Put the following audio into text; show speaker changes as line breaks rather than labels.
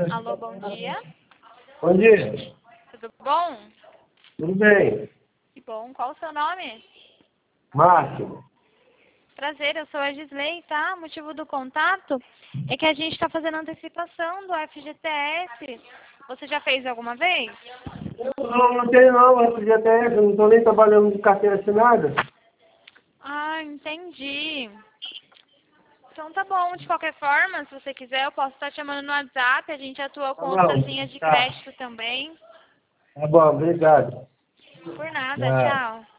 Alô, bom dia.
Bom dia.
Tudo bom?
Tudo bem?
Que bom. Qual o seu nome?
Márcio.
Prazer, eu sou a Gisley, tá? O motivo do contato é que a gente está fazendo antecipação do FGTS. Você já fez alguma vez?
Não tenho não, FGTS, eu não estou nem trabalhando de carteira assinada.
Ah, entendi. Então tá bom, de qualquer forma, se você quiser, eu posso estar te chamando no WhatsApp, a gente atua com
Tá
outras
bom,
linhas de
tá.
crédito também.
Tá bom, obrigado.
Por nada,
Tchau.
tchau.